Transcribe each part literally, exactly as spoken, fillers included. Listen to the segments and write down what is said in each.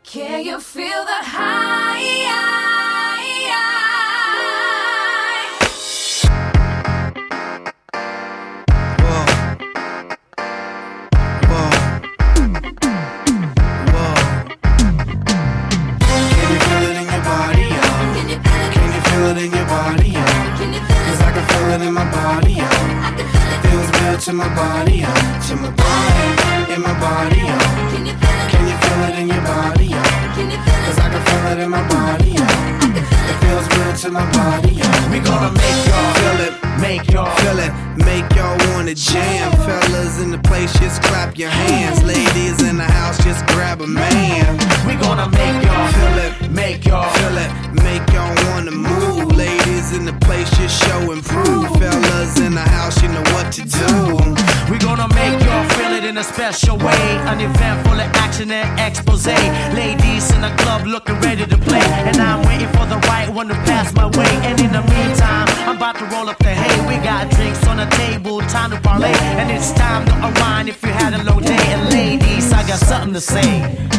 Can you feel the high? In my body, oh. Feels good to my body, oh. To my body, in my body, oh. Can you feel it in your body, oh? Cause I can feel it in my body, oh. It feels good to my body, oh. We gonna make y'all feel it, make y'all feel it, make y'all wanna jam. Fellas in the place, just clap your hands. Ladies in the house, just grab a man. We gonna make y'all feel it, make y'all feel it, make y'all wanna move. Ladies in the place, just show and prove. Fellas in the house, you know what to do. We gonna make y'all feel it in a special way. An event full of action and expose. Ladies in the club looking ready to play, and I'm waiting for the right one to pass my way. And in the meantime, I'm about to roll up the hay. We got drinks on the table, time to parlay, and it's time to unwind if you had a low day. And ladies, I got something to say.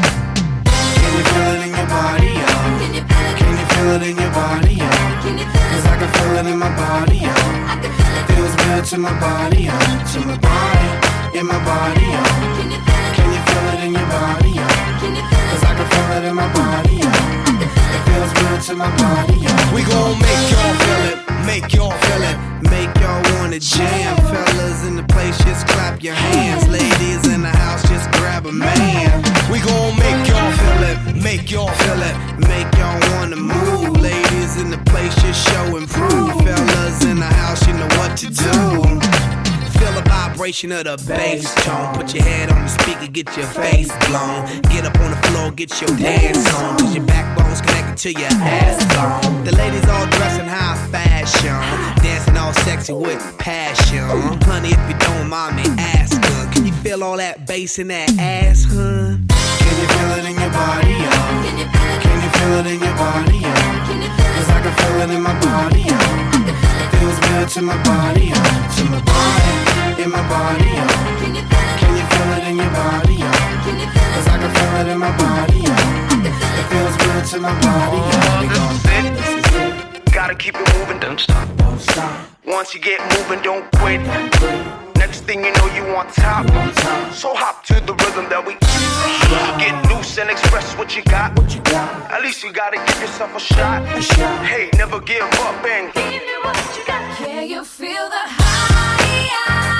Can you feel it in your body, oh? Can you feel it in your body, oh? Cause I can feel it in my body, oh. Feels good to my body, oh. To my body, in my body, oh. Can you feel it in your body, oh? Cause I can feel it in my body, oh. It feels good to my body, oh. We gon' make y'all feel it, make y'all feel it, make y'all wanna jam. Fellas in the place, just clap your hands. Ladies in the house, just grab a man. We gon' make y'all feel it, make y'all feel it, make y'all wanna move. Ladies in the place, just show and prove. Fellas in the house, you know what to do. Feel the vibration of the bass tone. Put your head on the speaker, get your face blown. Get up on the floor, get your dance on. Cause your backbone's connected to your ass bone. The ladies all dressing high fashion, dancing all sexy with passion. Honey, if you don't mind me asking, can you feel all that bass in that ass, huh? Can you feel it in your body, oh? Can you feel it in your body, oh? Cause I can feel it in my body, oh. Feels good to my body, oh. To my body, in my body, oh. Can you feel it in your body, oh? Cause I can feel it in my body, oh. It feels good to my body, oh. This is it. Gotta keep it moving, don't stop. Don't stop. Once you get moving, don't quit. Next thing you know, you on top. So hop to the rhythm that we get loose and express what you got. At least you gotta give yourself a shot. Hey, never give up and Give me what you got. Can you feel the high?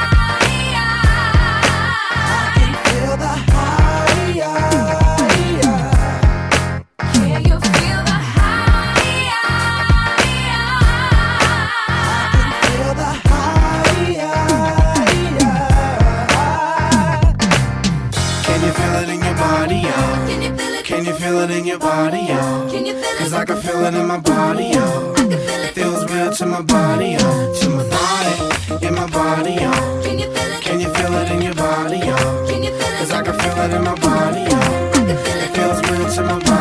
I can feel the high. Can you feel the high? I can feel the high. Can you feel it in your body, oh? Can you feel it? Can you feel it in your body, oh? Can you feel it? Cause I can feel it in my body, oh. It feels good to my body, oh. To my body, in my body, oh. Can you feel it? Can you feel it in your body, oh? Can you feel it? Cause I can feel it in my body, oh. It feels good to my body.